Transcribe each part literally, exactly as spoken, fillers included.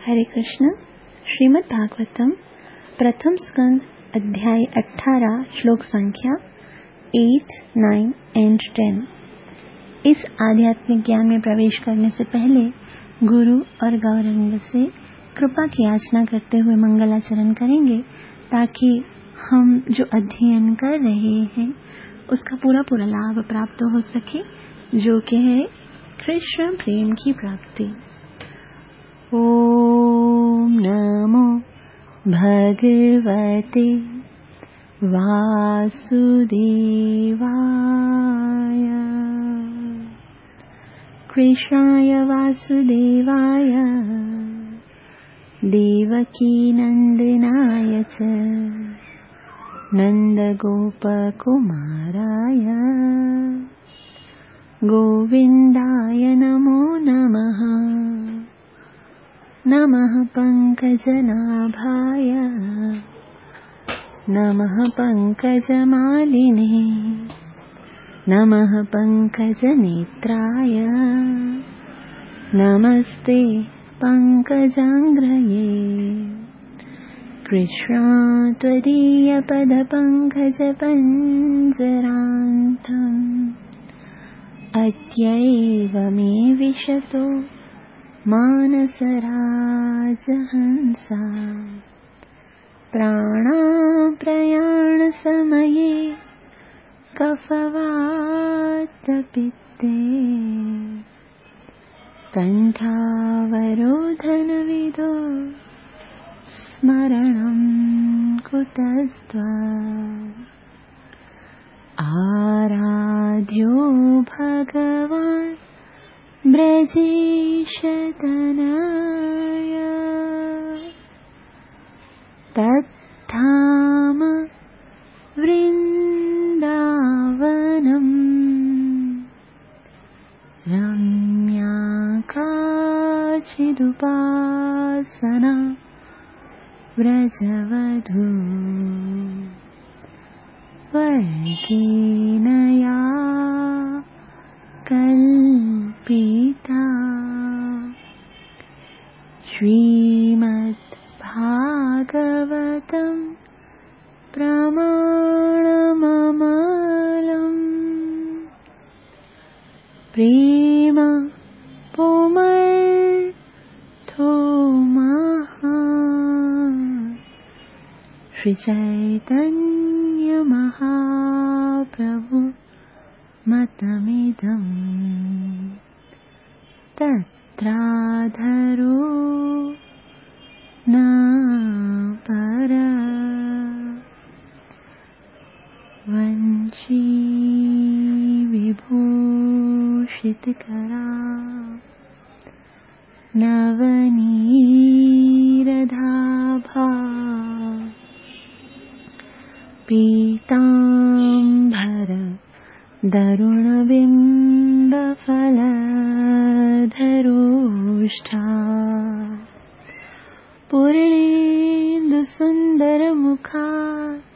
हरे कृष्ण। श्रीमद् भागवतम प्रथम स्कंद अध्याय अठारह श्लोक संख्या एट, नाइन एंड टेन। इस आध्यात्मिक ज्ञान में प्रवेश करने से पहले गुरु और गौरंग से कृपा की याचना करते हुए मंगलाचरण करेंगे, ताकि हम जो अध्ययन कर रहे हैं उसका पूरा पूरा लाभ प्राप्त हो सके, जो कि है कृष्ण प्रेम की प्राप्ति। ओम नमो भगवते वासुदेवाय। कृष्णाय वासुदेवाय देवकी नंदनाय च नंदगोपकुमाराय गोविन्दाय नमो नमः। नमः पंकजनाभाय नमः पंकजमालिने नमः पंकजनेत्राय नमस्ते पंकजांग्रये। कृष्णा त्वदीय पदपंकज पंजरान्तम् अद्यैव मे विशतो मानसराजहंसा। प्राणाप्रयाण समये कफवातपित्ते कण्ठावरोधनविदो स्मरणं कुतस्त्वम्। आराध्यो भगवान् ब्रजेशतनय तद्धाम वृन्दावनम् रम्या काचिदुपासना व्रजवधू वर्गेण या कल्पिता। श्रीमद् भागवतं प्रमाणममलम् प्रेम पुमर्थो महान्। श्री चैतन्य महाप्रभु मतमिदं तत्राधरो न परा। वंशी विभूषितकरा नवनीरदाभा पीताम्बर दरुणबिम्बफलधरोष्ठा। पूर्णेन्दुसुन्दरमुखात्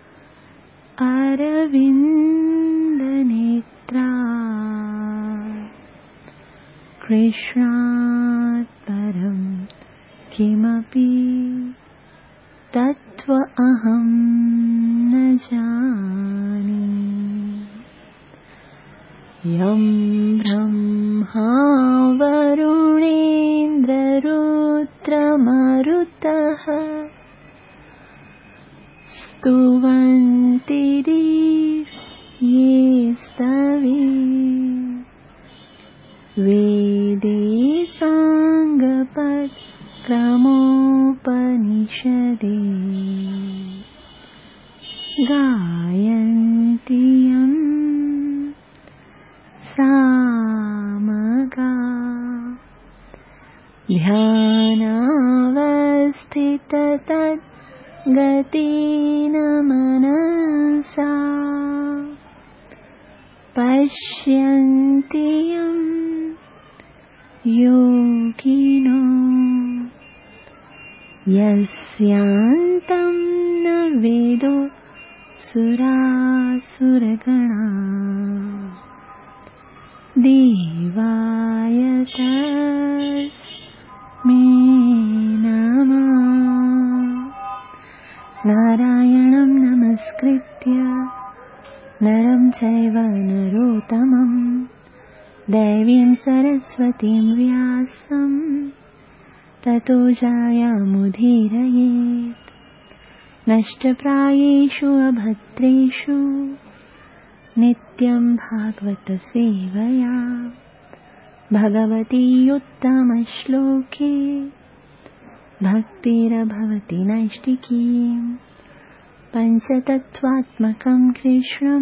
अरविन्दनेत्रा। कृष्णात् परं किमपि तत्त्वमहं न जाने। यं ब्रह्मा वरुणेन्द्ररुद्रमरुतः स्तुवन्ति ये स्तवे। वेदे साङ्गपदक्रमोपनिषदे गायन्ति यं सामगा। ध्यानावस्थिततद्गतेन मनसा पश्यन्ति यं योगिनो। यस्यान्तं न वेदो सुरासुरगणा देवाय तस्मै चैव नरोत्तमम् दैवीं सरस्वतीं व्यासं ततो जयमुदीरयेत्। नष्टप्रायेषु अभद्रेषु नित्यं भागवत सेवया भगवती उत्तमश्लोके भक्तिर्भवति नैष्टिकी। पञ्चतत्त्वात्मकं कृष्णं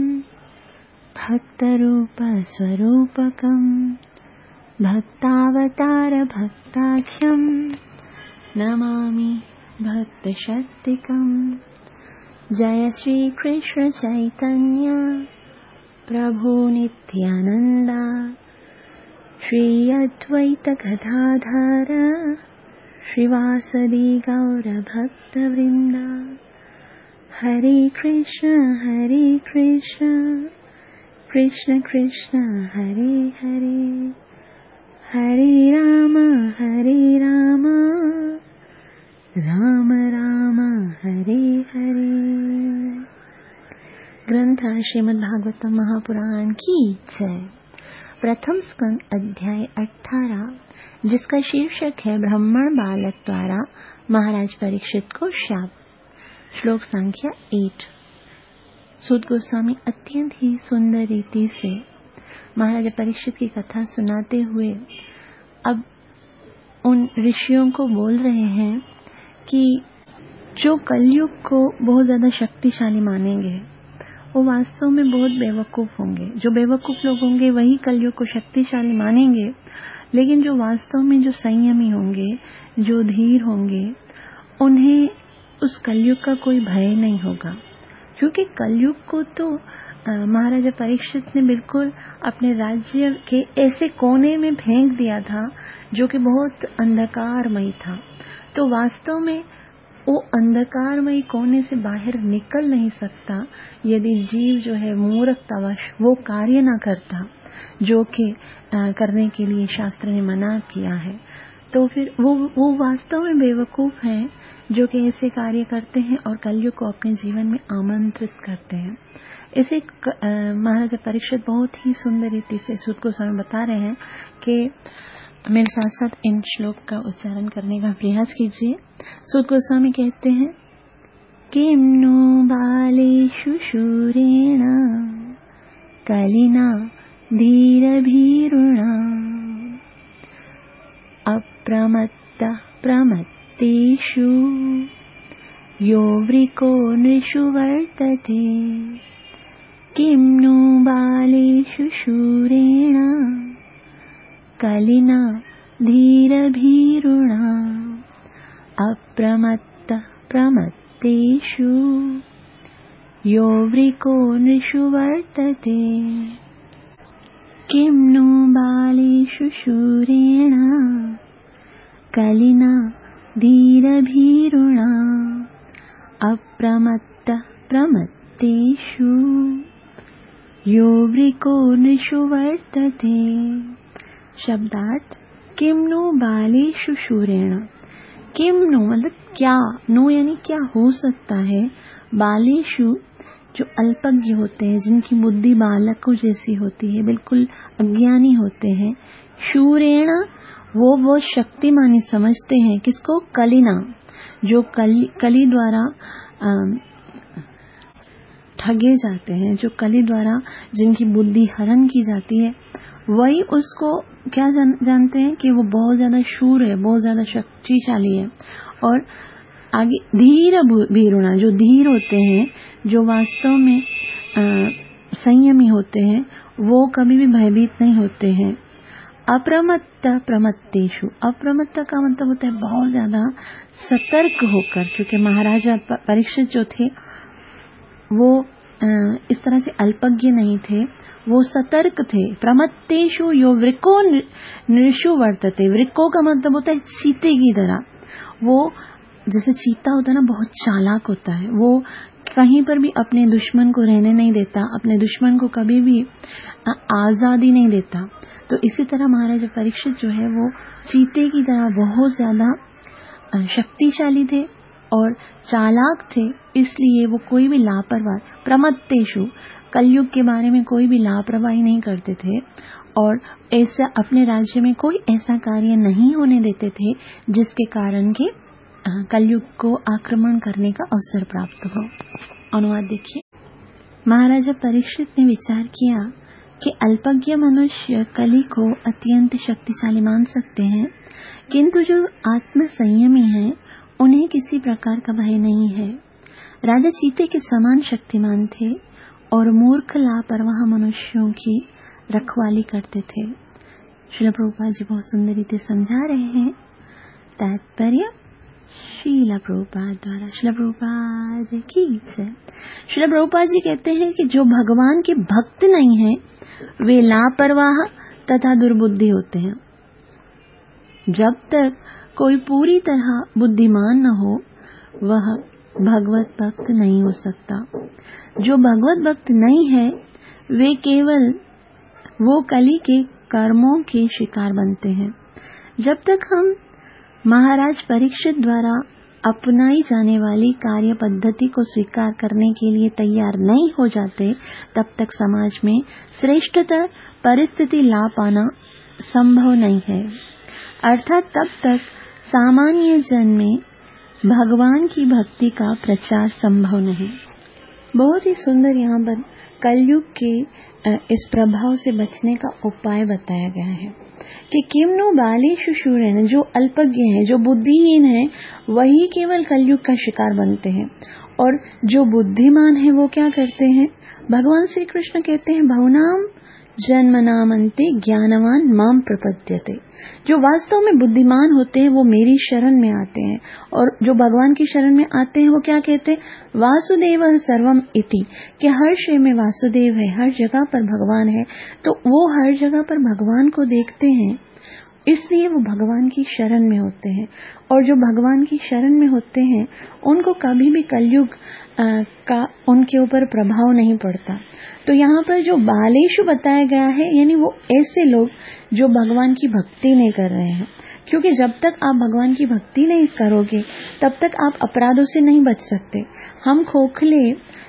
भक्तरूपस्वरूपकं भक्तावतार भक्ताख्यं नमामि भक्तशक्तिकम्। जय श्री कृष्ण चैतन्य प्रभु नित्यानंद श्री अद्वैत गदाधर श्रीवासदि गौर भक्तवृंद। हरे कृष्ण हरे कृष्ण कृष्ण कृष्ण हरे हरे हरे राम हरे राम राम राम हरे हरे। ग्रंथ श्रीमद् भागवतम महापुराण की जय। प्रथम स्कंद अध्याय अठारह, जिसका शीर्षक है ब्राह्मण बालक द्वारा महाराज परीक्षित को शाप। श्लोक संख्या आठ। सूत गोस्वामी अत्यंत ही सुंदर रीति से महाराज परीक्षित की कथा सुनाते हुए अब उन ऋषियों को बोल रहे हैं कि जो कलयुग को बहुत ज्यादा शक्तिशाली मानेंगे वो वास्तव में बहुत बेवकूफ होंगे। जो बेवकूफ लोग होंगे वही कलयुग को शक्तिशाली मानेंगे, लेकिन जो वास्तव में जो संयमी होंगे, जो धीर होंगे, उन्हें उस कलयुग का कोई भय नहीं होगा। क्योंकि कलयुग को तो महाराजा परीक्षित ने बिल्कुल अपने राज्य के ऐसे कोने में फेंक दिया था जो कि बहुत अंधकारमय था। तो वास्तव में वो अंधकारमय कोने से बाहर निकल नहीं सकता यदि जीव जो है मूर्खतावश वो कार्य न करता जो कि करने के लिए शास्त्र ने मना किया है। तो फिर वो वो वास्तव में बेवकूफ हैं जो कि ऐसे कार्य करते हैं और कलयुग को अपने जीवन में आमंत्रित करते हैं। इसे महाराजा परीक्षित बहुत ही सुंदर रीति से सूत गोस्वामी बता रहे हैं कि मेरे साथ साथ इन श्लोक का उच्चारण करने का प्रयास कीजिए। सूत गोस्वामी कहते हैं, किं नु बालेषु शूरेण कलिना धीरभीरुणा अप्रमत्तः प्रमत्तेषु यो वृको नृषु वर्तते। किं नु बालेषु शूरेण कलिना धीरभीरुणा अप्रमत्तः प्रमत्तेषु यो वृको नृषु वर्तते। किं नु बालेषु शूरेण कलिना धीरभीरुणा अप्रमत्तः प्रमत्तेषु यो वृको नृषु वर्तते। शब्दार्थ, किम नु बालेषु शूरेण। किम नु मतलब क्या, नु यानी क्या हो सकता है, बालेषु जो अल्पज्ञ होते हैं, जिनकी बुद्धि बालकों जैसी होती है, बिल्कुल अज्ञानी होते हैं, शूरेण वो वो शक्तिमानी समझते हैं किसको, कलिना, जो कली कली द्वारा ठगे जाते हैं, जो कली द्वारा जिनकी बुद्धि हरण की जाती है, वही उसको क्या जान, जानते हैं कि वो बहुत ज्यादा शूर है, बहुत ज्यादा शक्तिशाली है। और आगे धीर भीरुणा, जो धीर होते हैं, जो वास्तव में आ, संयमी होते हैं, वो कभी भी भयभीत नहीं होते हैं। अप्रमत्त प्रमत्तेषु, अप्रमत्त का मतलब होता है बहुत ज्यादा सतर्क होकर, क्योंकि महाराजा परीक्षित जो थे वो इस तरह से अल्पज्ञ नहीं थे, वो सतर्क थे। प्रमत्तेषु यो वृको नृषु वर्तते। वृको का मतलब होता है चीते की तरह। वो जैसे चीता होता है ना, बहुत चालाक होता है, वो कहीं पर भी अपने दुश्मन को रहने नहीं देता, अपने दुश्मन को कभी भी आजादी नहीं देता। तो इसी तरह महाराजा परीक्षित जो है वो चीते की तरह बहुत ज्यादा शक्तिशाली थे और चालाक थे, इसलिए वो कोई भी लापरवाही, प्रमत्तेषु, कलयुग के बारे में कोई भी लापरवाही नहीं करते थे और ऐसा अपने राज्य में कोई ऐसा कार्य नहीं होने देते थे जिसके कारण के कलयुग को आक्रमण करने का अवसर प्राप्त हो। अनुवाद देखिए। महाराजा परीक्षित ने विचार किया कि अल्पज्ञ मनुष्य कली को अत्यंत शक्तिशाली मान सकते हैं, किंतु जो आत्म संयमी हैं उन्हें किसी प्रकार का भय नहीं है। राजा चीते के समान शक्तिमान थे और मूर्ख लापरवाह मनुष्यों की रखवाली करते थे। श्रील प्रभुपाद जी बहुत सुंदर रीति समझा रहे हैं। तात्पर्य श्रील प्रभुपाद द्वारा। श्रील प्रभुपाद की जय। श्रील प्रभुपाद जी कहते हैं कि जो भगवान के भक्त नहीं है वे लापरवाह तथा दुर्बुद्धि होते हैं। जब तक कोई पूरी तरह बुद्धिमान न हो वह भगवत भक्त नहीं हो सकता। जो भगवत भक्त नहीं है वे केवल वो कली के कर्मों के शिकार बनते हैं। जब तक हम महाराज परीक्षित द्वारा अपनाई जाने वाली कार्य पद्धति को स्वीकार करने के लिए तैयार नहीं हो जाते, तब तक समाज में श्रेष्ठतर परिस्थिति ला पाना संभव नहीं है। अर्थात तब तक सामान्य जन में भगवान की भक्ति का प्रचार संभव नहीं। बहुत ही सुंदर यहाँ पर कलयुग के इस प्रभाव से बचने का उपाय बताया गया है कि किम्नु बालेषु शूरेण, जो अल्पज्ञ है, जो बुद्धिहीन है, वही केवल कलयुग का शिकार बनते हैं और जो बुद्धिमान है वो क्या करते हैं। भगवान श्री कृष्ण कहते हैं बहुनाम जन्मनामन्ते ज्ञानवान माम प्रपद्यते। जो वास्तव में बुद्धिमान होते हैं वो मेरी शरण में आते हैं और जो भगवान की शरण में आते हैं वो क्या कहते हैं, वासुदेव सर्वम इति, कि हर शय में वासुदेव है, हर जगह पर भगवान है। तो वो हर जगह पर भगवान को देखते हैं, इसलिए वो भगवान की शरण में होते हैं और जो भगवान की शरण में होते हैं उनको कभी भी कलयुग का उनके ऊपर प्रभाव नहीं पड़ता। तो यहाँ पर जो बालेषु बताया गया है यानी वो ऐसे लोग जो भगवान की भक्ति नहीं कर रहे हैं, क्योंकि जब तक आप भगवान की भक्ति नहीं करोगे तब तक आप अपराधों से नहीं बच सकते। हम खोखले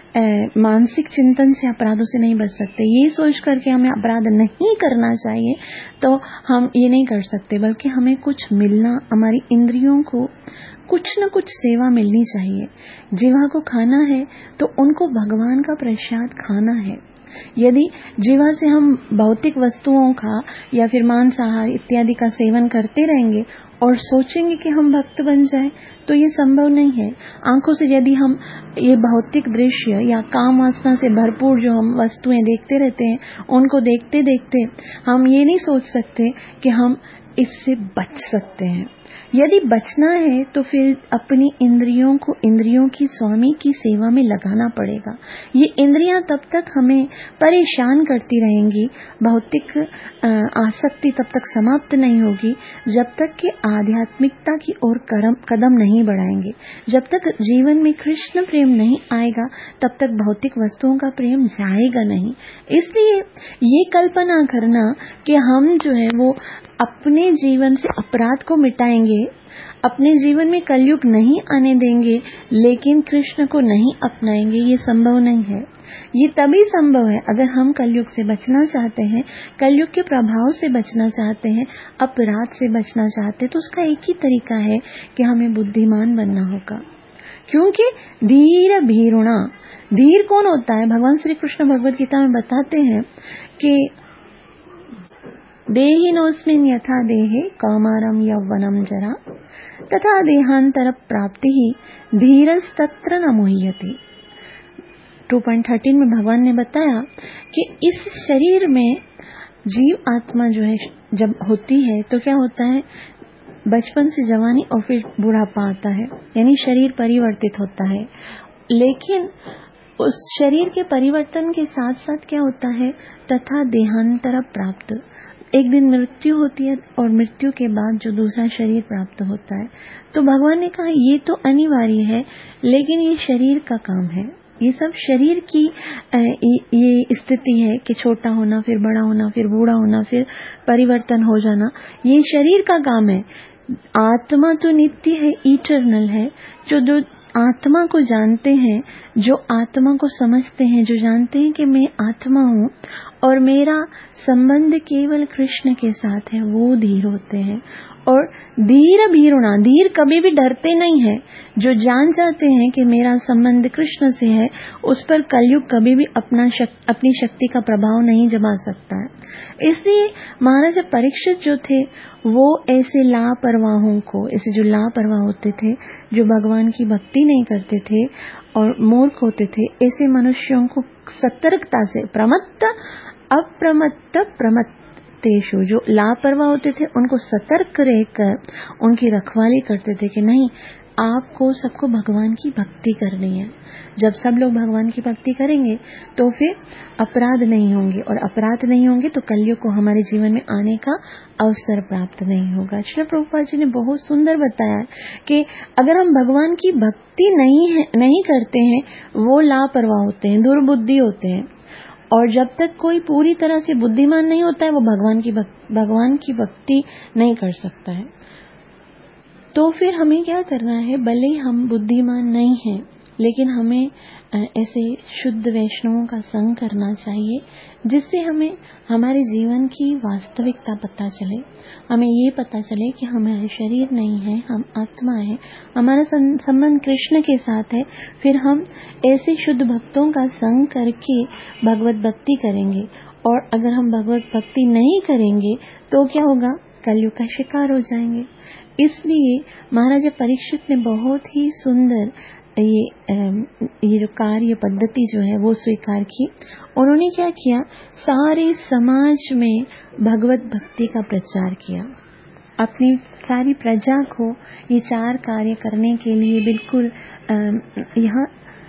मानसिक चिंतन से अपराधों से नहीं बच सकते। ये सोच करके हमें अपराध नहीं करना चाहिए तो हम ये नहीं कर सकते, बल्कि हमें कुछ मिलना, हमारी इंद्रियों को कुछ न कुछ सेवा मिलनी चाहिए। जीवा को खाना है तो उनको भगवान का प्रसाद खाना है। यदि जीवा से हम भौतिक वस्तुओं का या फिर मांसाहार इत्यादि का सेवन करते रहेंगे और सोचेंगे कि हम भक्त बन जाएं, तो ये संभव नहीं है। आंखों से यदि हम ये भौतिक दृश्य या काम वासना से भरपूर जो हम वस्तुएं देखते रहते हैं, उनको देखते देखते हम ये नहीं सोच सकते कि हम इससे बच सकते हैं। यदि बचना है तो फिर अपनी इंद्रियों को इंद्रियों की स्वामी की सेवा में लगाना पड़ेगा। ये इंद्रियां तब तक हमें परेशान करती रहेंगी, भौतिक आसक्ति तब तक समाप्त नहीं होगी जब तक कि आध्यात्मिकता की ओर कदम नहीं बढ़ाएंगे। जब तक जीवन में कृष्ण प्रेम नहीं आएगा तब तक भौतिक वस्तुओं का प्रेम जाएगा नहीं। इसलिए ये कल्पना करना कि हम जो है वो अपने जीवन से अपराध को मिटाएंगे, अपने जीवन में कलयुग नहीं आने देंगे, लेकिन कृष्ण को नहीं अपनाएंगे, ये संभव नहीं है। ये तभी संभव है अगर हम कलयुग से बचना चाहते हैं, कलयुग के प्रभाव से बचना चाहते हैं, अपराध से बचना चाहते हैं। तो उसका एक ही तरीका है कि हमें बुद्धिमान बनना होगा। क्योंकि धीर भीरुणा, धीर कौन होता है? भगवान श्री कृष्ण भगवद गीता में बताते हैं कि देहिनोऽस्मिन् यथा देहे कौमारं यौवनं जरा तथा देहांतर प्राप्ति ही धीरस्तत्र न मुह्यते। टू पॉइंट थर्टीन में भगवान ने बताया कि इस शरीर में जीव आत्मा जो है जब होती है तो क्या होता है, बचपन से जवानी और फिर बुढ़ापा आता है, यानी शरीर परिवर्तित होता है। लेकिन उस शरीर के परिवर्तन के साथ साथ क्या होता है, तथा देहांतर प्राप्त, एक दिन मृत्यु होती है और मृत्यु के बाद जो दूसरा शरीर प्राप्त होता है। तो भगवान ने कहा ये तो अनिवार्य है, लेकिन ये शरीर का काम है। ये सब शरीर की ये स्थिति है कि छोटा होना, फिर बड़ा होना, फिर बूढ़ा होना, फिर परिवर्तन हो जाना, ये शरीर का काम है। आत्मा तो नित्य है, इटर्नल है। जो जो आत्मा को जानते हैं, जो आत्मा को समझते हैं, जो जानते हैं कि मैं आत्मा हूँ और मेरा संबंध केवल कृष्ण के साथ है, वो धीर होते हैं। और धीर भीरुणा, धीर कभी भी डरते नहीं है। जो जान जाते हैं कि मेरा संबंध कृष्ण से है, उस पर कलयुग कभी भी अपना शक, अपनी शक्ति का प्रभाव नहीं जमा सकता है। इसलिए महाराज परीक्षित जो थे, वो ऐसे लापरवाहों को, ऐसे जो लापरवाह होते थे, जो भगवान की भक्ति नहीं करते थे और मूर्ख होते थे, ऐसे मनुष्यों को सतर्कता से, प्रमत्त अप्रमत्त प्रमत्तेषु, जो लापरवाह होते थे उनको सतर्क रहकर उनकी रखवाली करते थे कि नहीं, आपको सबको भगवान की भक्ति करनी है। जब सब लोग भगवान की भक्ति करेंगे तो फिर अपराध नहीं होंगे, और अपराध नहीं होंगे तो कलयुग को हमारे जीवन में आने का अवसर प्राप्त नहीं होगा। श्री प्रभुपाद जी ने बहुत सुंदर बताया कि अगर हम भगवान की भक्ति नहीं है, नहीं करते हैं, वो लापरवाह होते हैं, दुर्बुद्धि होते हैं। और जब तक कोई पूरी तरह से बुद्धिमान नहीं होता है, वो भगवान की भगवान की भक्ति नहीं कर सकता है। तो फिर हमें क्या करना है, भले हम बुद्धिमान नहीं हैं, लेकिन हमें ऐसे शुद्ध वैष्णवों का संग करना चाहिए, जिससे हमें हमारे जीवन की वास्तविकता पता चले। हमें ये पता चले कि हमारे शरीर नहीं है, हम आत्मा है, हमारा संबंध कृष्ण के साथ है। फिर हम ऐसे शुद्ध भक्तों का संग करके भगवत भक्ति करेंगे। और अगर हम भगवत भक्ति नहीं करेंगे तो क्या होगा, कलयुग का शिकार हो जाएंगे। इसलिए महाराजा परीक्षित ने बहुत ही सुंदर ये ये जो कार्य पद्धति जो है वो स्वीकार की। उन्होंने क्या किया, सारे समाज में भगवत भक्ति का प्रचार किया। अपनी सारी प्रजा को ये चार कार्य करने के लिए बिल्कुल यहाँ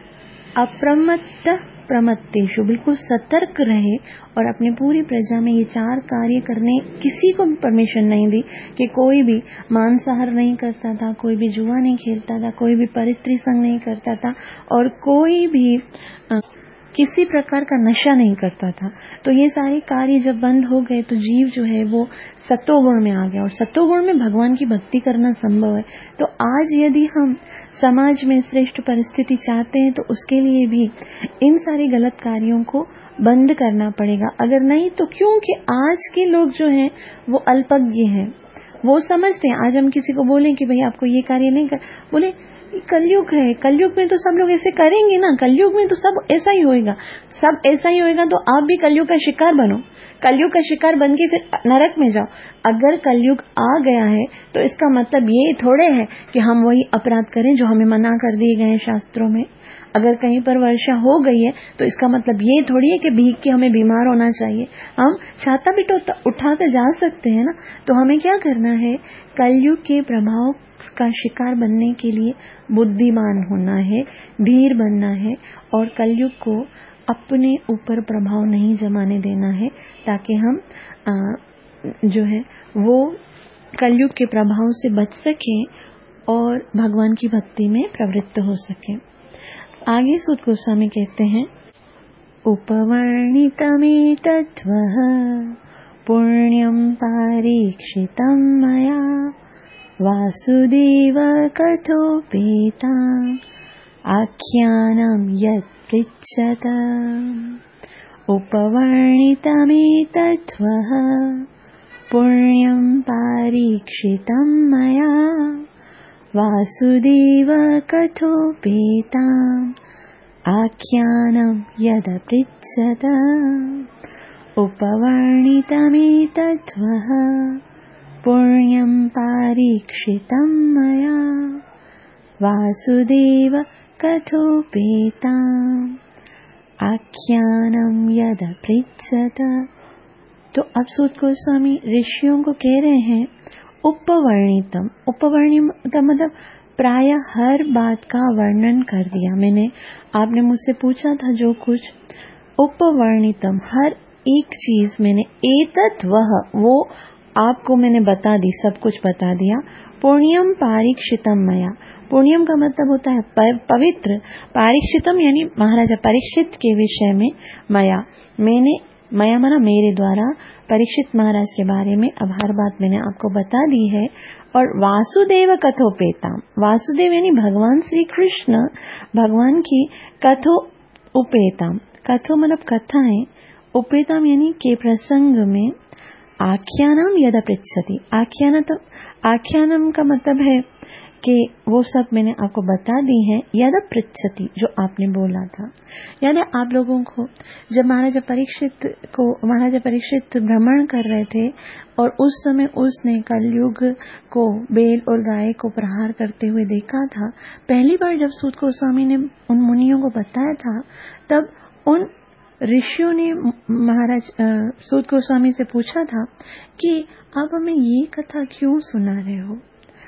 अप्रमत्त प्रमत्तेषु, बिल्कुल सतर्क रहे और अपनी पूरी प्रजा में ये चार कार्य करने किसी को भी परमिशन नहीं दी कि कोई भी मांसाहार नहीं करता था, कोई भी जुआ नहीं खेलता था, कोई भी परस्त्री संग नहीं करता था और कोई भी आ, किसी प्रकार का नशा नहीं करता था। तो ये सारे कार्य जब बंद हो गए तो जीव जो है वो सतोगुण में आ गया, और सतोगुण में भगवान की भक्ति करना संभव है। तो आज यदि हम समाज में श्रेष्ठ परिस्थिति चाहते हैं तो उसके लिए भी इन सारे गलत कार्यों को बंद करना पड़ेगा। अगर नहीं तो, क्योंकि आज के लोग जो हैं वो अल्पज्ञ हैं, वो समझते हैं। आज हम किसी को बोलें कि भाई आपको ये कार्य नहीं कर, बोले कलयुग है, कलयुग में तो सब लोग ऐसे करेंगे ना, कलयुग में तो सब ऐसा ही होएगा, सब ऐसा ही होएगा, तो आप भी कलयुग का शिकार बनो, कलयुग का शिकार बन के फिर नरक में जाओ। अगर कलयुग आ गया है तो इसका मतलब ये थोड़े है कि हम वही अपराध करें जो हमें मना कर दिए गए हैं शास्त्रों में। अगर कहीं पर वर्षा हो गई है तो इसका मतलब ये थोड़ी है कि भीग के हमें बीमार होना चाहिए। हम छाता भी तो उठाते जा सकते हैं ना। तो हमें क्या करना है, कलयुग के प्रभाव का शिकार बनने के लिए बुद्धिमान होना है, धीर बनना है और कलयुग को अपने ऊपर प्रभाव नहीं जमाने देना है, ताकि हम आ, जो है वो कलयुग के प्रभाव से बच सकें और भगवान की भक्ति में प्रवृत्त हो सकें। आगे सूत गोस्वामी कहते हैं, उपवर्णितमेतद्वः पुण्यं पारीक्षितं मया वासुदेव कथोपेताम् आख्यानं यत् पृच्छत। उपवर्णितमेतद्वः पुण्यं पारीक्षितं मया वासुदेव कथोपेताम् आख्यानं यद् पृच्छत। उपवर्णितमेतद्वः पुण्यं पारीक्षितं मया वासुदेव कथोपेताम् आख्यानं यद् पृच्छत। तो अब सूत गोस्वामी ऋषियों को कह रहे हैं, उपवर्णितम, उपवर्णितम मतलब प्राय हर बात का वर्णन कर दिया मैंने। आपने मुझसे पूछा था जो कुछ, उपवर्णितम हर एक चीज मैंने, एतत् वह वो आपको मैंने बता दी, सब कुछ बता दिया। पुण्यम पारीक्षितम मया, पुण्यम का मतलब होता है पवित्र, पारीक्षितम यानी महाराजा परीक्षित के विषय में, मया मैंने मया मना मेरे द्वारा परीक्षित महाराज के बारे में अब हर बात मैंने आपको बता दी है। और वासुदेव कथोपेताम, वासुदेव यानी भगवान श्री कृष्ण, भगवान की कथो उपेताम, कथो मतलब कथाएं, उपेताम यानी के प्रसंग में, आख्यानम यदा पृच्छति, आख्यान तो आख्यानम का मतलब है कि वो सब मैंने आपको बता दी है। यदा पृच्छति जो आपने बोला था, यानी आप लोगों को जब महाराजा परीक्षित को महाराजा परीक्षित भ्रमण कर रहे थे और उस समय उसने कलयुग को बेल और गाय को प्रहार करते हुए देखा था, पहली बार जब सूत गोस्वामी ने उन मुनियों को बताया था, तब उन ऋषियों ने महाराज सूत गोस्वामी से पूछा था कि आप हमें ये कथा क्यों सुना रहे हो,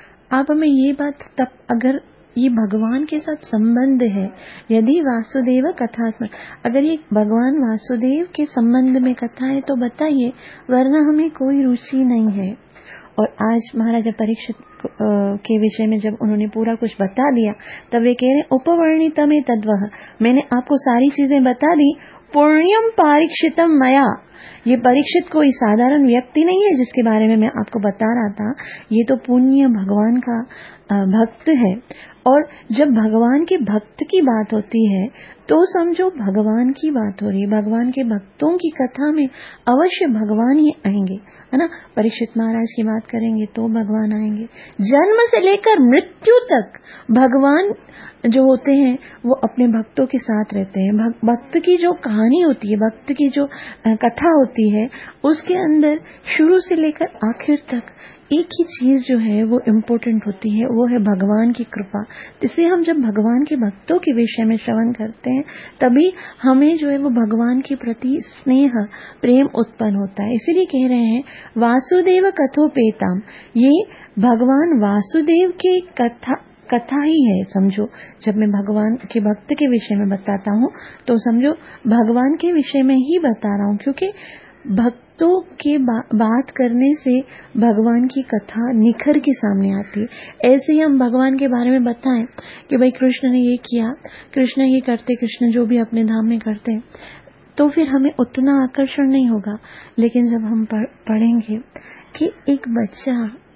आप हमें ये बात, तब अगर ये भगवान के साथ संबंध है, यदि वासुदेव कथात्मक, अगर ये भगवान वासुदेव के संबंध में कथा है तो बताइए, वरना हमें कोई रुचि नहीं है। और आज महाराजा परीक्षित के विषय में जब उन्होंने पूरा कुछ बता दिया, तब वे कह रहे उपवर्णितम तद्वह, मैंने आपको सारी चीजें बता दी, पुण्यम परीक्षितम मया, ये परीक्षित कोई साधारण व्यक्ति नहीं है जिसके बारे में मैं आपको बता रहा था, ये तो पुण्य भगवान का भक्त है। और जब भगवान के भक्त की बात होती है तो समझो भगवान की बात हो रही है, भगवान के भक्तों की कथा में अवश्य भगवान ही आएंगे, है ना। परीक्षित महाराज की बात करेंगे तो भगवान आएंगे, जन्म से लेकर मृत्यु तक भगवान जो होते हैं वो अपने भक्तों के साथ रहते हैं। भक्त की जो कहानी होती है, भक्त की जो कथा होती है, उसके अंदर शुरू से लेकर आखिर तक एक ही चीज जो है वो इम्पोर्टेंट होती है, वो है भगवान की कृपा। इसलिए हम जब भगवान के भक्तों के विषय में श्रवण करते हैं तभी हमें जो है वो भगवान के प्रति स्नेह प्रेम उत्पन्न होता है। इसीलिए कह रहे हैं वासुदेव कथोपेताम, ये भगवान वासुदेव के कथा कथा ही है। समझो जब मैं भगवान के भक्त के विषय में बताता हूँ तो समझो भगवान के विषय में ही बता रहा हूँ, क्योंकि भक्तों के बा, बात करने से भगवान की कथा निखर के सामने आती है। ऐसे ही हम भगवान के बारे में बताएं कि भाई कृष्ण ने ये किया, कृष्ण ये करते, कृष्ण जो भी अपने धाम में करते हैं, तो फिर हमें उतना आकर्षण नहीं होगा। लेकिन जब हम पढ़ेंगे कि एक बच्चा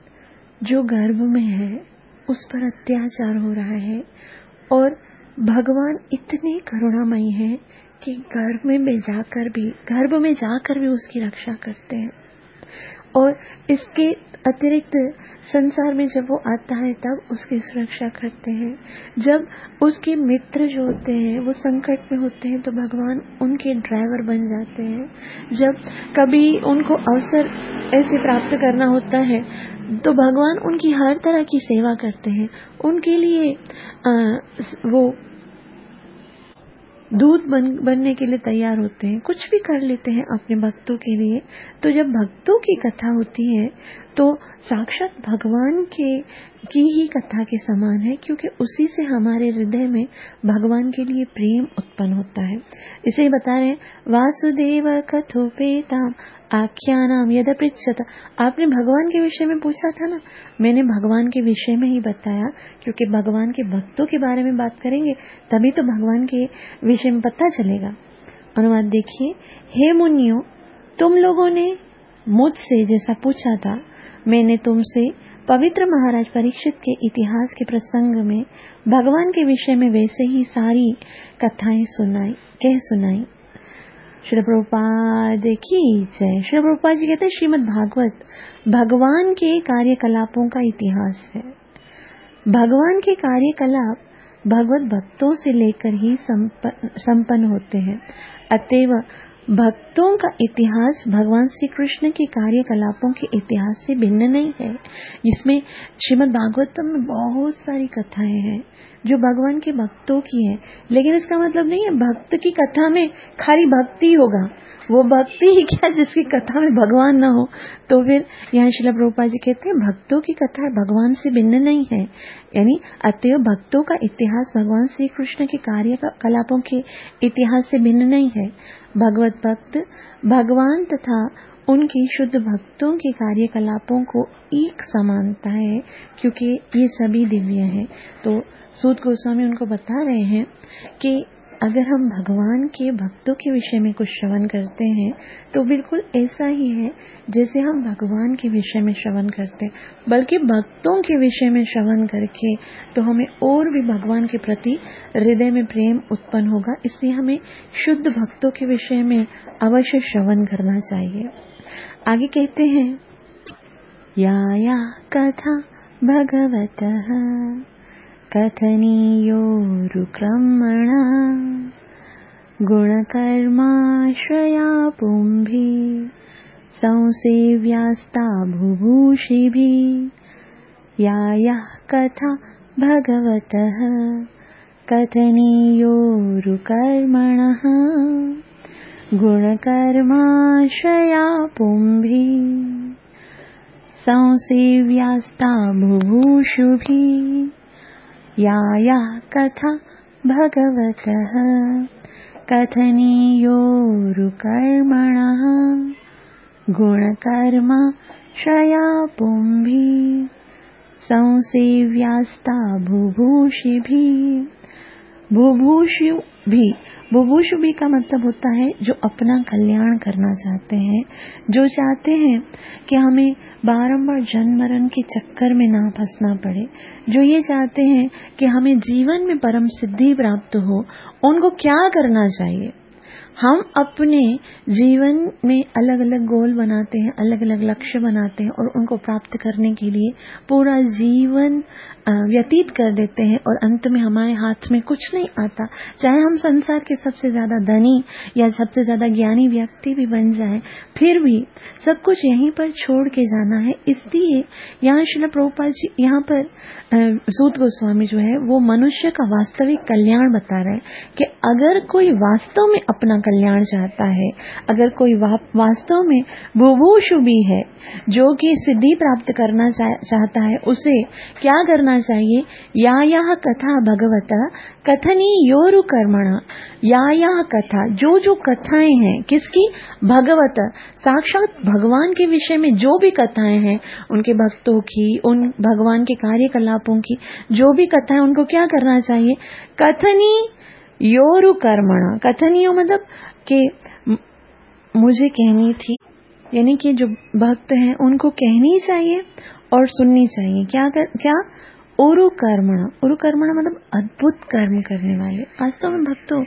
जो गर्भ में है उस पर अत्याचार हो रहा है और भगवान इतने करुणामयी है कि गर्भ में में जाकर भी गर्भ में जाकर भी उसकी रक्षा करते हैं। और इसके अतिरिक्त संसार में जब वो आता है तब उसकी सुरक्षा करते हैं। जब उसके मित्र जो होते हैं वो संकट में होते हैं तो भगवान उनके ड्राइवर बन जाते हैं। जब कभी उनको अवसर ऐसे प्राप्त करना होता है तो भगवान उनकी हर तरह की सेवा करते हैं, उनके लिए आ, वो दूत बन, बनने के लिए तैयार होते हैं, कुछ भी कर लेते हैं अपने भक्तों के लिए। तो जब भक्तों की कथा होती है तो साक्षात भगवान के की ही कथा के समान है, क्योंकि उसी से हमारे हृदय में भगवान के लिए प्रेम उत्पन्न होता है। इसे बता रहे वासुदेव कथोपेताम आख्यानाम यदा पृच्छत, आपने भगवान के विषय में पूछा था ना, मैंने भगवान के विषय में ही बताया, क्योंकि भगवान के भक्तों के बारे में बात करेंगे तभी तो भगवान के विषय में पता चलेगा। अनुवाद देखिए, हे मुनियों, तुम लोगों ने मुझसे जैसा पूछा था, मैंने तुमसे पवित्र महाराज परीक्षित के इतिहास के प्रसंग में भगवान के विषय में वैसे ही सारी कथाएं सुनाई कह सुनाई। श्री प्रभुपाद की जय। श्री प्रभुपाद जी कहते हैं श्रीमद् भागवत भगवान के कार्यकलापों का इतिहास है। भगवान के कार्यकलाप भगवत भक्तों से लेकर ही संपन्न होते हैं, अतएव भक्तों का इतिहास भगवान श्री कृष्ण के कार्यकलापों के इतिहास से भिन्न नहीं है। इसमें श्रीमद् भागवतम में बहुत सारी कथाएं हैं जो भगवान के भक्तों की है, लेकिन इसका मतलब नहीं है भक्त की कथा में खाली भक्ति होगा। वो भक्ति ही क्या जिसकी कथा में भगवान ना हो। तो फिर यहाँ श्रील प्रभुपाद जी कहते हैं भक्तों की कथा भगवान से भिन्न नहीं है, यानी अतएव भक्तों का इतिहास भगवान श्री कृष्ण के कार्यकलापों के इतिहास से भिन्न नहीं है। भगवत भक्त भगवान तथा उनके शुद्ध भक्तों के कार्यकलापों को एक समानता है, क्योंकि ये सभी दिव्य हैं। तो सूत गोस्वामी उनको बता रहे हैं कि अगर हम भगवान के भक्तों के विषय में कुछ श्रवण करते हैं तो बिल्कुल ऐसा ही है जैसे हम भगवान के विषय में श्रवण करते हैं, बल्कि भक्तों के विषय में श्रवण करके तो हमें और भी भगवान के प्रति हृदय में प्रेम उत्पन्न होगा। इसलिए हमें शुद्ध भक्तों के विषय में अवश्य श्रवण करना चाहिए। आगे कहते हैं, या या कथा भगवतः कथनीयो रुक्रमणा गुणकर्माश्रया पुंभी संसेव्यास्ता बुभूषिभिः। या या कथा भगवतः कथनीयो रुकर्मणः गुणकर्माश्रया पुंभी संसेव्यास्ता बुभूषिभिः। या या कथा भगवतः कथनीयो रुकर्मणः गुणकर्माश्रया पुंभी संसेव्यास्ता बुभूषिभिः। बुभूषु भी बुभूषु भी का मतलब होता है जो अपना कल्याण करना चाहते हैं, जो चाहते हैं कि हमें बारंबार जन्म मरण के चक्कर में ना फंसना पड़े, जो ये चाहते हैं कि हमें जीवन में परम सिद्धि प्राप्त हो। उनको क्या करना चाहिए? हम अपने जीवन में अलग अलग गोल बनाते हैं, अलग अलग लक्ष्य बनाते हैं और उनको प्राप्त करने के लिए पूरा जीवन व्यतीत कर देते हैं और अंत में हमारे हाथ में कुछ नहीं आता। चाहे हम संसार के सबसे ज्यादा धनी या सबसे ज्यादा ज्ञानी व्यक्ति भी बन जाएं, फिर भी सब कुछ यहीं पर छोड़ के जाना है। इसलिए यहाँ श्रील प्रभुपाद जी यहाँ पर सूत गोस्वामी जो है वो मनुष्य का वास्तविक कल्याण बता रहे हैं कि अगर कोई वास्तव में अपना कल्याण चाहता है, अगर कोई वा, वास्तव में बुभूषु भी है, जो कि सिद्धि प्राप्त करना चाहता है, उसे क्या करना चाहिए? या यह कथा भगवता कथनी योरु कर्मणा। या यह कथा, जो जो कथाएं हैं, किसकी? भगवत, साक्षात भगवान के विषय में जो भी कथाएं हैं, उनके भक्तों की, उन भगवान के कार्यकलापों की जो भी कथाएं, उनको क्या करना चाहिए? कथनी योरु कर्मणा। कथनीयो मतलब कि मुझे कहनी थी, यानी कि जो भक्त हैं उनको कहनी चाहिए और सुननी चाहिए। क्या कर, क्या उरु कर्मणा। उरु कर्मणा मतलब अद्भुत कर्म करने वाले। वास्तव में भक्तों,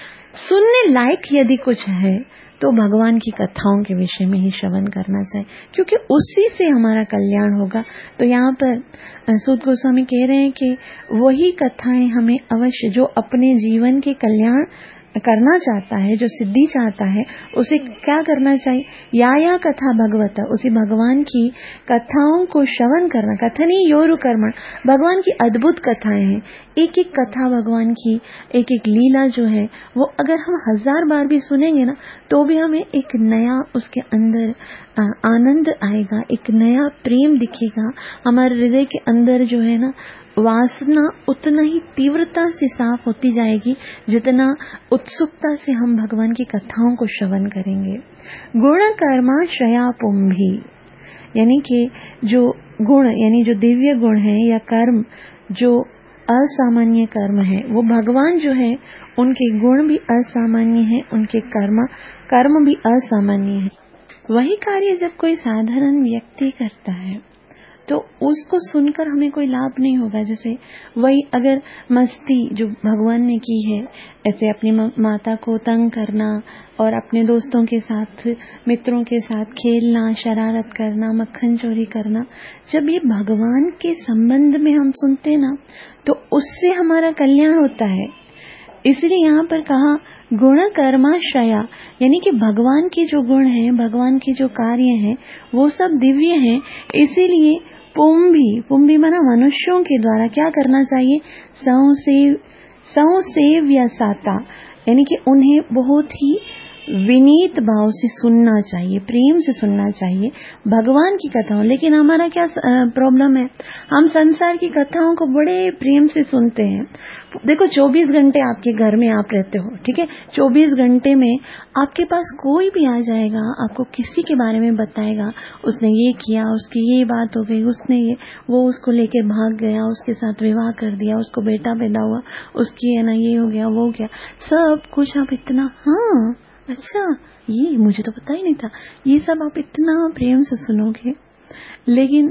सुनने लायक यदि कुछ है तो भगवान की कथाओं के विषय में ही श्रवण करना चाहिए, क्योंकि उसी से हमारा कल्याण होगा। तो यहाँ पर सूत गोस्वामी कह रहे हैं कि वही कथाएं हमें अवश्य, जो अपने जीवन के कल्याण करना चाहता है, जो सिद्धि चाहता है, उसे क्या करना चाहिए? या या कथा भगवता, उसी भगवान की कथाओं को श्रवण करना। कथनी योरु कर्मण, भगवान की अद्भुत कथाएं हैं। एक एक कथा भगवान की, एक एक लीला जो है वो अगर हम हजार बार भी सुनेंगे ना, तो भी हमें एक नया उसके अंदर आनंद आएगा, एक नया प्रेम दिखेगा। हमारे हृदय के अंदर जो है ना वासना उतना ही तीव्रता से साफ होती जाएगी जितना उत्सुकता से हम भगवान की कथाओं को श्रवण करेंगे। गुण कर्मा श्रया पुंभी, यानी कि जो गुण, यानी जो दिव्य गुण है या कर्म, जो असामान्य कर्म है, वो भगवान जो है उनके गुण भी असामान्य है, उनके कर्म कर्म भी असामान्य है। वही कार्य जब कोई साधारण व्यक्ति करता है तो उसको सुनकर हमें कोई लाभ नहीं होगा। जैसे वही अगर मस्ती जो भगवान ने की है, ऐसे अपनी माता को तंग करना और अपने दोस्तों के साथ, मित्रों के साथ खेलना, शरारत करना, मक्खन चोरी करना, जब ये भगवान के संबंध में हम सुनते ना, तो उससे हमारा कल्याण होता है। इसलिए यहाँ पर कहा गुण कर्माश्रया, यानी कि भगवान के जो गुण हैं, भगवान के जो कार्य हैं, वो सब दिव्य हैं। इसीलिए पुंभी, पुंभी माना मनुष्यों के द्वारा क्या करना चाहिए? संसेव संसेव्यसाता, यानी कि उन्हें बहुत ही विनीत भाव से सुनना चाहिए, प्रेम से सुनना चाहिए भगवान की कथाओं। लेकिन हमारा क्या प्रॉब्लम है, हम संसार की कथाओं को बड़े प्रेम से सुनते हैं। देखो चौबीस घंटे आपके घर में आप रहते हो, ठीक है, चौबीस घंटे में आपके पास कोई भी आ जाएगा, आपको किसी के बारे में बताएगा, उसने ये किया, उसकी ये बात हो गई, उसने ये वो उसको लेके भाग गया, उसके साथ विवाह कर दिया, उसको बेटा पैदा हुआ, उसकी है ना ये हो गया वो हो गया, सब कुछ आप इतना, हाँ अच्छा ये मुझे तो पता ही नहीं था, ये सब आप इतना प्रेम से सुनोगे। लेकिन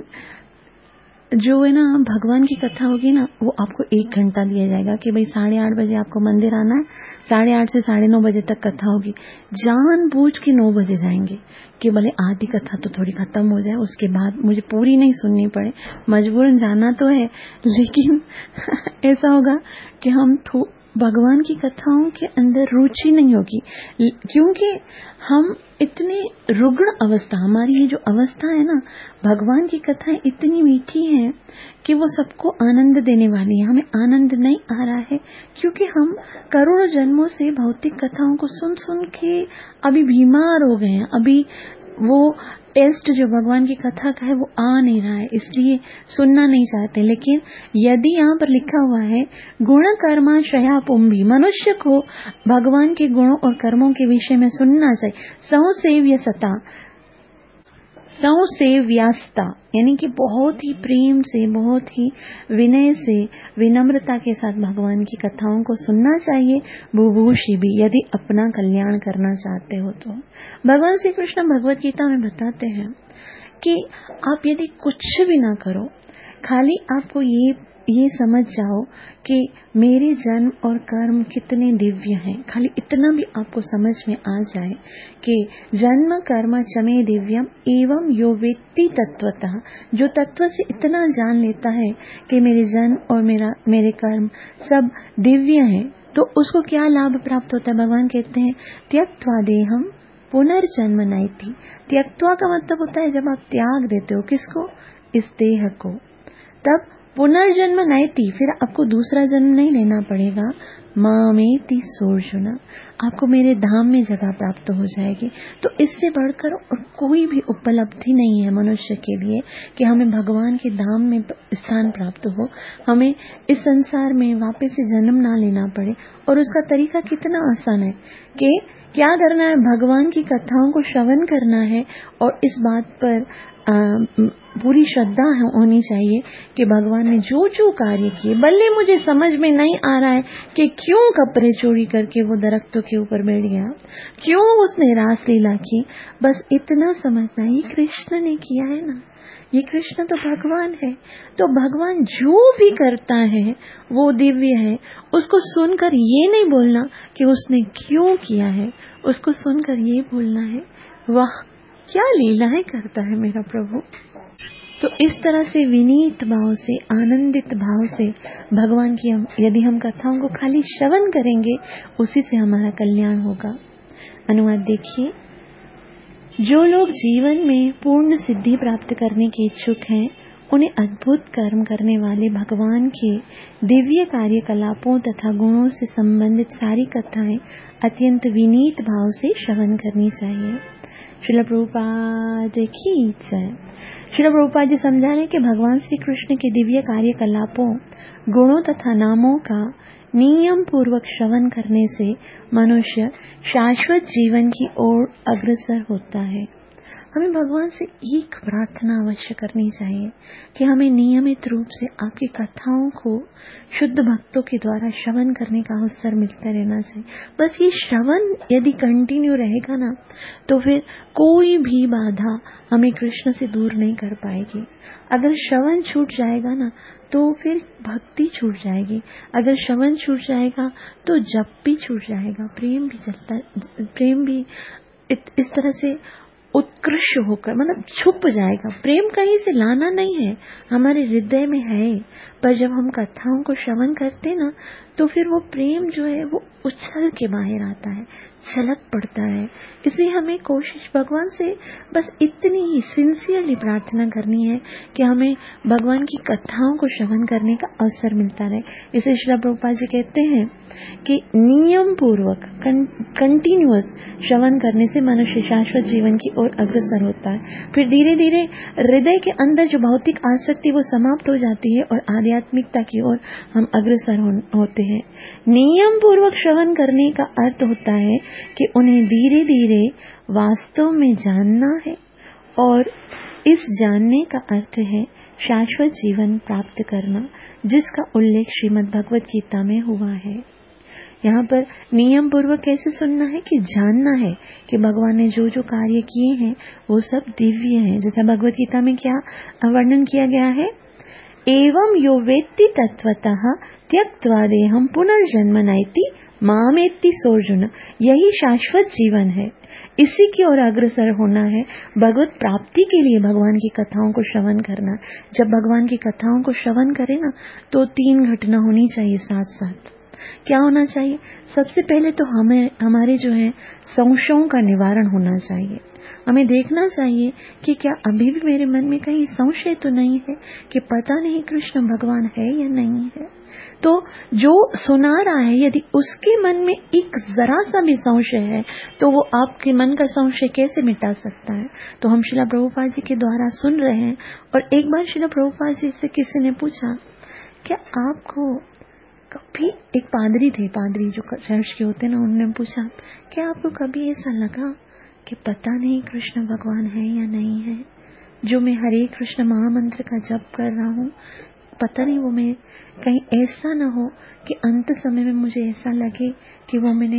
जो है ना भगवान की कथा होगी ना, वो आपको एक घंटा दिया जाएगा कि भाई साढ़े आठ बजे आपको मंदिर आना है, साढ़े आठ से साढ़े नौ बजे तक कथा होगी। जानबूझ के नौ बजे जाएंगे कि भले आधी कथा तो थोड़ी खत्म हो जाए, उसके बाद मुझे पूरी नहीं सुननी पड़े, मजबूरन जाना तो है। लेकिन ऐसा होगा कि हम भगवान की कथाओं के अंदर रुचि नहीं होगी, क्योंकि हम इतने रुग्ण अवस्था, हमारी ये जो अवस्था है ना, भगवान की कथाएं इतनी मीठी हैं कि वो सबको आनंद देने वाली है। हमें आनंद नहीं आ रहा है क्योंकि हम करोड़ों जन्मों से भौतिक कथाओं को सुन सुन के अभी बीमार हो गए हैं। अभी वो टेस्ट जो भगवान की कथा का है वो आ नहीं रहा है, इसलिए सुनना नहीं चाहते। लेकिन यदि यहाँ पर लिखा हुआ है गुण कर्मा शया पुंभी, मनुष्य को भगवान के गुणों और कर्मों के विषय में सुनना चाहिए। संसेव्य सता, संसेव्यास्ता, यानी कि बहुत ही प्रेम से, बहुत ही विनय से, विनम्रता के साथ भगवान की कथाओं को सुनना चाहिए। बुभूषि भी, यदि अपना कल्याण करना चाहते हो तो। भगवान श्री कृष्ण भगवत गीता में बताते हैं कि आप यदि कुछ भी ना करो, खाली आपको ये ये समझ जाओ कि मेरे जन्म और कर्म कितने दिव्य हैं, खाली इतना भी आपको समझ में आ जाए कि जन्म कर्म चमे दिव्यम एवं यो वेत्ति तत्वतः, जो तत्व से इतना जान लेता है कि मेरे जन्म और मेरा मेरे कर्म सब दिव्य हैं, तो उसको क्या लाभ प्राप्त होता है। भगवान कहते हैं त्यक्त्वा देहम पुनर्जन्म नैति। त्यक्त्वा का मतलब होता है जब आप त्याग देते हो, किसको, इस देह को, तब पुनर्जन्म नैति, फिर आपको दूसरा जन्म नहीं लेना पड़ेगा। मामेति सोर्जुना, आपको मेरे धाम में जगह प्राप्त हो जाएगी। तो इससे बढ़कर और कोई भी उपलब्धि नहीं है मनुष्य के लिए कि हमें भगवान के धाम में स्थान प्राप्त हो, हमें इस संसार में वापस से जन्म ना लेना पड़े। और उसका तरीका कितना आसान है कि क्या करना है, भगवान की कथाओं को श्रवण करना है और इस बात पर आ, पूरी श्रद्धा होनी चाहिए कि भगवान ने जो जो कार्य किए, भले मुझे समझ में नहीं आ रहा है कि क्यों कपड़े चोरी करके वो दरख्तों के ऊपर बैठ गया, क्यों उसने रासलीला की, बस इतना समझना ये कृष्ण ने किया है ना, ये कृष्ण तो भगवान है। तो भगवान जो भी करता है वो दिव्य है। उसको सुनकर ये नहीं बोलना कि उसने क्यों किया है, उसको सुनकर ये बोलना है वाह क्या लीलाएं करता है मेरा प्रभु। तो इस तरह से विनीत भाव से, आनंदित भाव से भगवान की हम यदि हम कथाओं को खाली श्रवण करेंगे, उसी से हमारा कल्याण होगा। अनुवाद देखिए, जो लोग जीवन में पूर्ण सिद्धि प्राप्त करने के इच्छुक हैं, उन्हें अद्भुत कर्म करने वाले भगवान के दिव्य कार्यकलापों तथा गुणों से संबंधित सारी कथाएं अत्यंत विनीत भाव से श्रवण करनी चाहिए। श्रील प्रभुपाद की जय। श्रील प्रभुपाद जी समझा रहे कि भगवान श्री कृष्ण के दिव्य कार्यकलापों, गुणों तथा नामों का नियम पूर्वक श्रवण करने से मनुष्य शाश्वत जीवन की ओर अग्रसर होता है। हमें भगवान से एक प्रार्थना अवश्य करनी चाहिए कि हमें नियमित रूप से आपकी कथाओं को शुद्ध भक्तों के द्वारा श्रवण करने का अवसर मिलता रहना चाहिए। बस ये श्रवण यदि कंटिन्यू रहेगा ना, तो फिर कोई भी बाधा हमें कृष्ण से दूर नहीं कर पाएगी। अगर श्रवण छूट जाएगा ना, तो फिर भक्ति छूट जाएगी। अगर श्रवण छूट जाएगा तो जप भी छूट जाएगा, प्रेम भी चलता, प्रेम भी इस तरह से उत्कृष्ट होकर मतलब छुप जाएगा। प्रेम कहीं से लाना नहीं है, हमारे हृदय में है, पर जब हम कथाओं को श्रवण करते ना तो फिर वो प्रेम जो है वो उछल के बाहर आता है, छलक पड़ता है। इसलिए हमें कोशिश भगवान से बस इतनी ही सिंसियरली प्रार्थना करनी है कि हमें भगवान की कथाओं को श्रवण करने का अवसर मिलता रहे। इसे श्रील प्रभुपाद जी कहते हैं कि नियम पूर्वक कंटिन्यूअस श्रवण करने से मनुष्य शाश्वत जीवन की ओर अग्रसर होता है। फिर धीरे धीरे हृदय के अंदर जो भौतिक आसक्ति वो समाप्त हो जाती है और आध्यात्मिकता की ओर हम अग्रसर हो, होते हैं। नियम पूर्वक श्रवण करने का अर्थ होता है कि उन्हें धीरे धीरे वास्तव में जानना है, और इस जानने का अर्थ है शाश्वत जीवन प्राप्त करना, जिसका उल्लेख श्रीमद् भगवत गीता में हुआ है। यहाँ पर नियम पूर्वक कैसे सुनना है कि जानना है कि भगवान ने जो जो कार्य किए हैं वो सब दिव्य हैं। जैसा भगवत गीता में क्या वर्णन किया गया है, एवं यो वेत्ति तत्वतः त्यक्त्वा देहं पुनर्जन्म नैति मामेत्ति सोऽर्जुन। यही शाश्वत जीवन है, इसी की ओर अग्रसर होना है। भगवत प्राप्ति के लिए भगवान की कथाओं को श्रवण करना। जब भगवान की कथाओं को श्रवण करें ना तो तीन घटना होनी चाहिए साथ साथ। क्या होना चाहिए? सबसे पहले तो हमें हमारे जो है संशयों का निवारण होना चाहिए। हमें देखना चाहिए कि क्या अभी भी मेरे मन में कहीं संशय तो नहीं है कि पता नहीं कृष्ण भगवान है या नहीं है। तो जो सुना रहा है यदि उसके मन में एक जरा सा भी संशय है तो वो आपके मन का संशय कैसे मिटा सकता है? तो हम श्रील प्रभुपाद जी के द्वारा सुन रहे हैं। और एक बार श्रील प्रभुपाद जी से किसी ने पूछा, क्या आपको कभी, एक पादरी थे, पादरी जो चर्च के होते ना, उन्होंने पूछा क्या आपको कभी ऐसा लगा कि पता नहीं कृष्ण भगवान है या नहीं है? जो मैं हरे कृष्ण महामंत्र का जप कर रहा हूँ, पता नहीं वो मैं कहीं ऐसा ना हो कि अंत समय में मुझे ऐसा लगे कि वो मैंने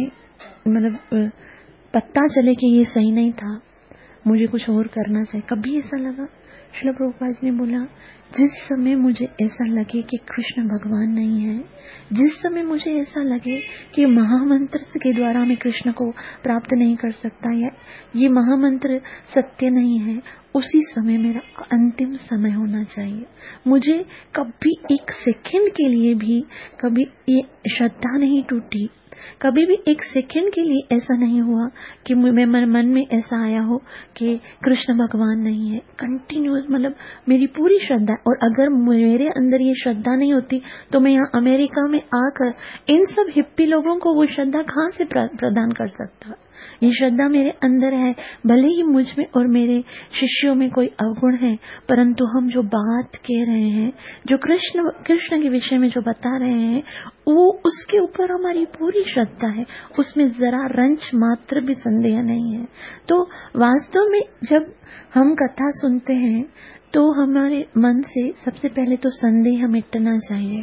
मतलब पता चले कि ये सही नहीं था, मुझे कुछ और करना चाहिए। कभी ऐसा लगा? श्रील प्रभुपाद जी ने बोला, जिस समय मुझे ऐसा लगे कि कृष्ण भगवान नहीं है, जिस समय मुझे ऐसा लगे कि महामंत्र के द्वारा मैं कृष्ण को प्राप्त नहीं कर सकता या ये महामंत्र सत्य नहीं है, उसी समय मेरा अंतिम समय होना चाहिए। मुझे कभी एक सेकंड के लिए भी कभी ये श्रद्धा नहीं टूटी, कभी भी एक सेकंड के लिए ऐसा नहीं हुआ कि मेरे मन में ऐसा आया हो कि कृष्ण भगवान नहीं है। कंटिन्यूअस मतलब मेरी पूरी श्रद्धा। और अगर मेरे अंदर ये श्रद्धा नहीं होती तो मैं यहाँ अमेरिका में आकर इन सब हिप्पी लोगों को वो श्रद्धा कहाँ से प्रदान कर सकता? ये श्रद्धा मेरे अंदर है, भले ही मुझ में और मेरे शिष्यों में कोई अवगुण है, परंतु हम जो बात कह रहे हैं, जो कृष्ण कृष्ण के विषय में जो बता रहे हैं, वो उसके ऊपर हमारी पूरी श्रद्धा है, उसमें जरा रंच मात्र भी संदेह नहीं है। तो वास्तव में जब हम कथा सुनते हैं तो हमारे मन से सबसे पहले तो संदेह मिटना चाहिए।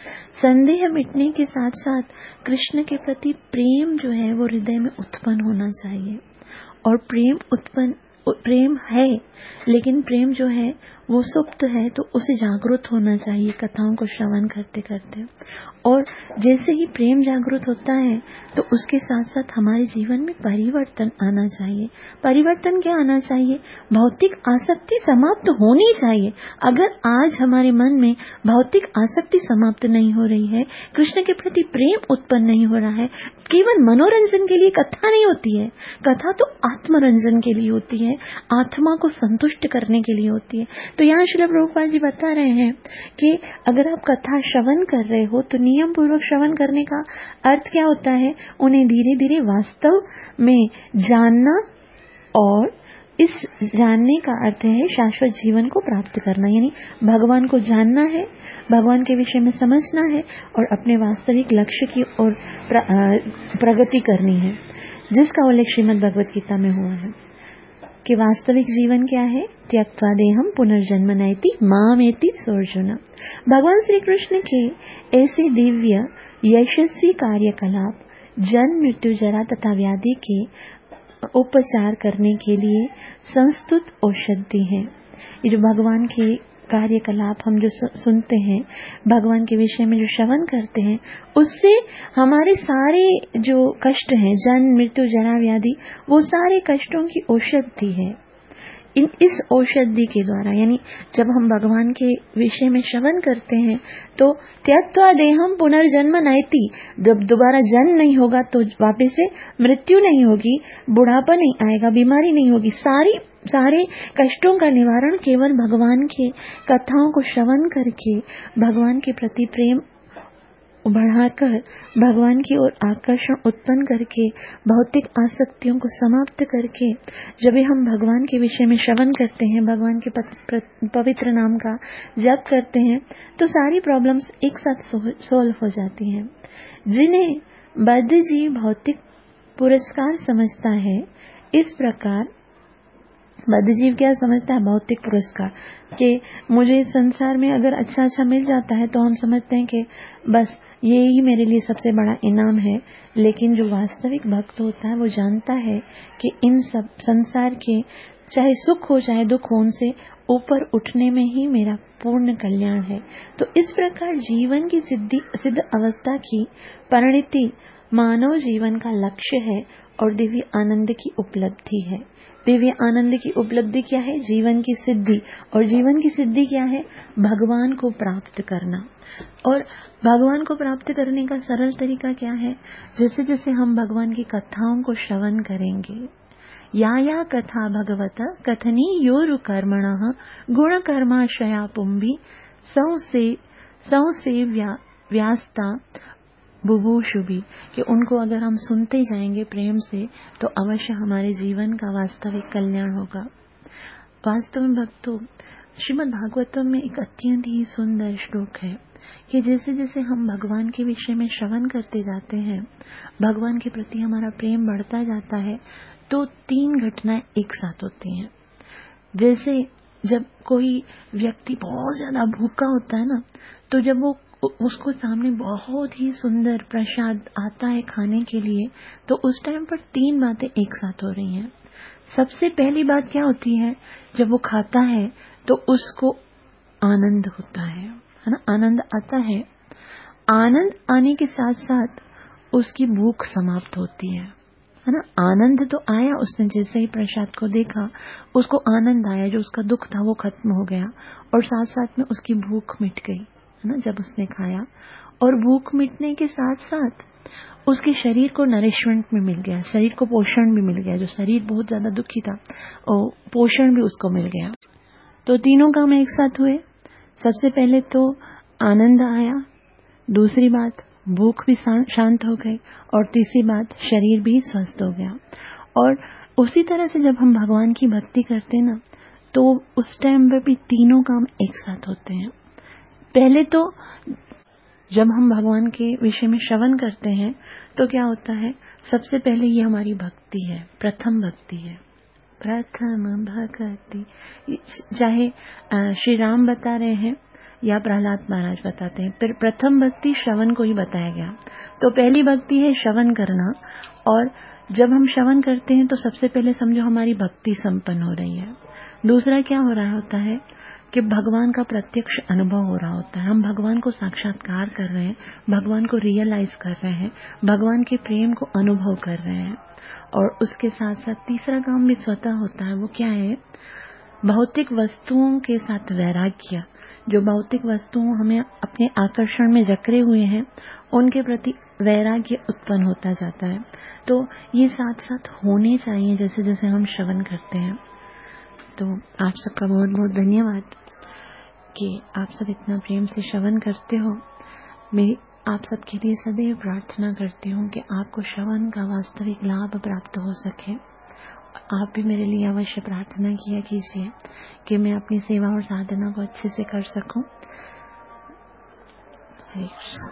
संदेह मिटने के साथ साथ कृष्ण के प्रति प्रेम जो है वो हृदय में उत्पन्न होना चाहिए। और प्रेम उत्पन्न प्रेम है, लेकिन प्रेम जो है वो सुप्त है, तो उसे जागृत होना चाहिए कथाओं को श्रवण करते करते। और जैसे ही प्रेम जागृत होता है तो उसके साथ साथ हमारे जीवन में परिवर्तन आना चाहिए। परिवर्तन क्या आना चाहिए? भौतिक आसक्ति समाप्त होनी चाहिए। अगर आज हमारे मन में भौतिक आसक्ति समाप्त नहीं हो रही है, कृष्ण के प्रति प्रेम उत्पन्न नहीं हो रहा है, केवल मनोरंजन के लिए कथा नहीं होती है, कथा तो आत्मरंजन के लिए होती है, आत्मा को संतुष्ट करने के लिए होती है। तो यहाँ श्रील प्रभुपाद जी बता रहे हैं कि अगर आप कथा श्रवण कर रहे हो तो नियम पूर्वक श्रवण करने का अर्थ क्या होता है? उन्हें धीरे धीरे वास्तव में जानना, और इस जानने का अर्थ है शाश्वत जीवन को प्राप्त करना। यानी भगवान को जानना है, भगवान के विषय में समझना है और अपने वास्तविक लक्ष्य की ओर प्रगति करनी है, जिसका उल्लेख श्रीमद् भगवत गीता में हुआ है कि वास्तविक जीवन क्या है? त्यक्त्वा देहं पुनर्जन्म नैति मामेति सोऽर्जुन। भगवान श्री कृष्ण के ऐसे दिव्य यशस्वी कार्यकलाप जन्म मृत्यु जरा तथा व्याधि के उपचार करने के लिए संस्तुत औषधि है। ये जो भगवान के कार्यकलाप हम जो सुनते हैं, भगवान के विषय में जो श्रवण करते हैं, उससे हमारे सारे जो कष्ट हैं, जन्म मृत्यु जरा व्याधि, वो सारे कष्टों की औषधि है। इन इस औषधि के द्वारा, यानी जब हम भगवान के विषय में श्रवण करते हैं तो त्यक्त्वा देहम पुनर्जन्म नयति, जब दोबारा जन्म नहीं होगा तो वापस से मृत्यु नहीं होगी, बुढ़ापा नहीं आएगा, बीमारी नहीं होगी, सारी सारे कष्टों का निवारण केवल भगवान के कथाओं को श्रवण करके, भगवान के प्रति प्रेम बढ़ाकर, भगवान की ओर आकर्षण उत्पन्न करके, भौतिक आसक्तियों को समाप्त करके, जब भी हम भगवान के विषय में श्रवण करते हैं, भगवान के पवित्र नाम का जप करते हैं, तो सारी प्रॉब्लम्स एक साथ सोल्व हो जाती हैं। जिन्हें बद्ध जीव भौतिक पुरस्कार समझता है, इस प्रकार बद्ध जीव क्या समझता है? भौतिक पुरस्कार, कि मुझे संसार में अगर अच्छा अच्छा मिल जाता है तो हम समझते हैं कि बस ये ही मेरे लिए सबसे बड़ा इनाम है। लेकिन जो वास्तविक भक्त होता है वो जानता है कि इन सब संसार के चाहे सुख हो चाहे दुख हो, उनसे ऊपर उठने में ही मेरा पूर्ण कल्याण है। तो इस प्रकार जीवन की सिद्धि सिद्ध अवस्था की परिणति मानव जीवन का लक्ष्य है और दिव्य आनंद की उपलब्धि है। दिव्य आनंद की उपलब्धि क्या है? जीवन की सिद्धि। और जीवन की सिद्धि क्या है? भगवान को प्राप्त करना। और भगवान को प्राप्त करने का सरल तरीका क्या है? जैसे जैसे हम भगवान की कथाओं को श्रवण करेंगे, या या कथा भगवत कथनी योरु कर्मणः गुण कर्माशया पुंभी सौ से सौ से व्या, व्यास्ता बुभुषुभि, कि उनको अगर हम सुनते जाएंगे प्रेम से तो अवश्य हमारे जीवन का वास्तविक कल्याण होगा। वास्तव में भक्तों, श्रीमद् भागवतम में एक अत्यंत ही सुंदर श्लोक है कि जैसे जैसे हम भगवान के विषय में श्रवण करते जाते हैं, भगवान के प्रति हमारा प्रेम बढ़ता जाता है, तो तीन घटनाएं एक साथ होती हैं। जैसे जब कोई व्यक्ति बहुत ज्यादा भूखा होता है ना, तो जब वो उसको सामने बहुत ही सुंदर प्रसाद आता है खाने के लिए, तो उस टाइम पर तीन बातें एक साथ हो रही हैं। सबसे पहली बात क्या होती है? जब वो खाता है तो उसको आनंद होता है, है ना, आनंद आता है। आनंद आने के साथ साथ उसकी भूख समाप्त होती है, है ना। आनंद तो आया, उसने जैसे ही प्रसाद को देखा उसको आनंद आया, जो उसका दुख था वो खत्म हो गया, और साथ साथ में उसकी भूख मिट गई, है ना, जब उसने खाया। और भूख मिटने के साथ साथ उसके शरीर को नरिशमेंट भी मिल गया, शरीर को पोषण भी मिल गया। जो शरीर बहुत ज्यादा दुखी था और पोषण भी उसको मिल गया। तो तीनों काम एक साथ हुए। सबसे पहले तो आनंद आया, दूसरी बात भूख भी शांत हो गई, और तीसरी बात शरीर भी स्वस्थ हो गया। और उसी तरह से जब हम भगवान की भक्ति करते हैं ना, तो उस टाइम पर भी तीनों काम एक साथ होते हैं। पहले तो जब हम भगवान के विषय में श्रवण करते हैं तो क्या होता है? सबसे पहले ये हमारी भक्ति है, प्रथम भक्ति है, प्रथम भक्ति। चाहे श्री राम बता रहे हैं या प्रहलाद महाराज बताते हैं, फिर प्रथम भक्ति श्रवण को ही बताया गया। तो पहली भक्ति है श्रवण करना, और जब हम श्रवण करते हैं तो सबसे पहले समझो हमारी भक्ति संपन्न हो रही है। दूसरा क्या हो रहा होता है कि भगवान का प्रत्यक्ष अनुभव हो रहा होता है, हम भगवान को साक्षात्कार कर रहे हैं, भगवान को रियलाइज कर रहे हैं, भगवान के प्रेम को अनुभव कर रहे हैं। और उसके साथ साथ तीसरा काम भी स्वतः होता है। वो क्या है? भौतिक वस्तुओं के साथ वैराग्य। जो भौतिक वस्तुओं हमें अपने आकर्षण में जकड़े हुए हैं, उनके प्रति वैराग्य उत्पन्न होता जाता है। तो ये साथ साथ होने चाहिए जैसे जैसे हम श्रवण करते हैं। तो आप सबका बहुत बहुत धन्यवाद कि आप सब इतना प्रेम से श्रवण करते हो। मैं आप सबके लिए सदैव प्रार्थना करती हूँ कि आपको श्रवण का वास्तविक लाभ प्राप्त हो सके। आप भी मेरे लिए अवश्य प्रार्थना किया कीजिए कि मैं अपनी सेवा और साधना को अच्छे से कर सकूं। हरे कृष्ण।